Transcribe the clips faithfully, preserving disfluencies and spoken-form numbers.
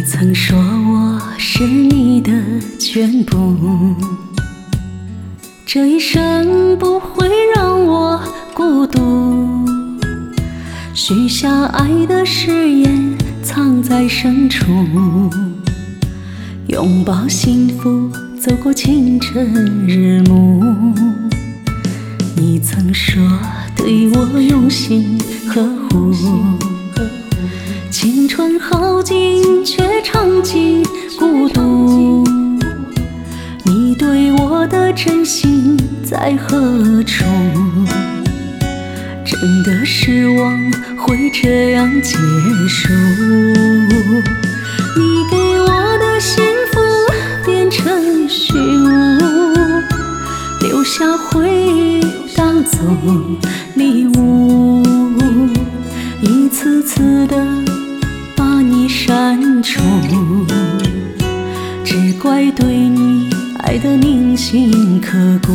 曾说我是你的全部，这一生不会让我孤独，许下爱的誓言藏在深处，拥抱幸福走过清晨日暮。你曾说对我用心呵护，青春耗尽却尝尽孤独，你对我的真心在何处？真的失望会这样结束？你给我的幸福变成虚无，留下回忆当作礼物，一次次的把你删除，只怪对你爱的铭心刻骨。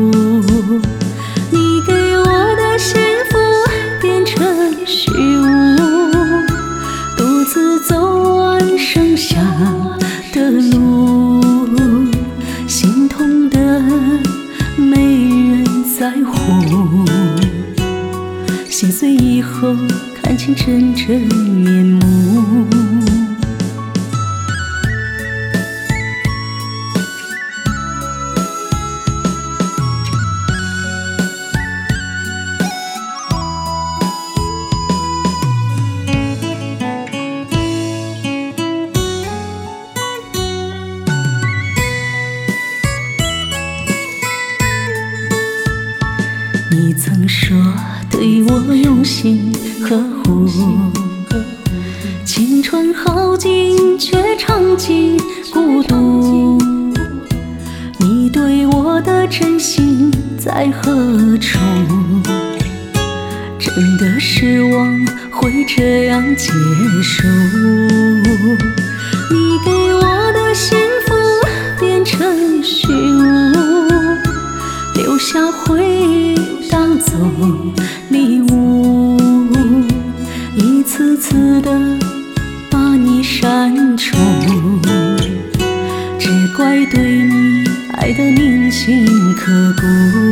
你给我的幸福变成虚无，独自走完剩下的路，心痛的没人在乎，心碎以后看清真正面目。你曾说对我用心呵护，青春耗尽却尝尽孤独，你对我的真心在何处？真的失望会这样结束？你给我的幸福变成虚无，留下回忆当作礼物，一次次的把你删除，只怪对你爱的铭心刻骨。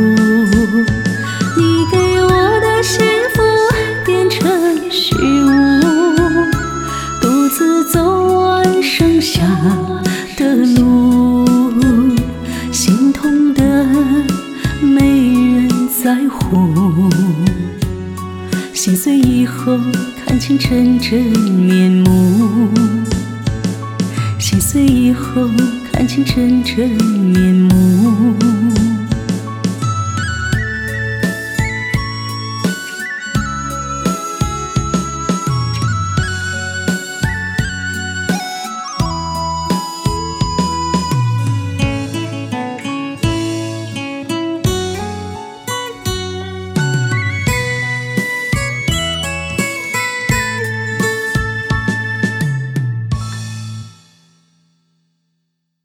你给我的幸福变成虚无，独自走完剩下的路，心痛的没人在乎，心碎以后看清真正面目，心碎以后看清真正面目。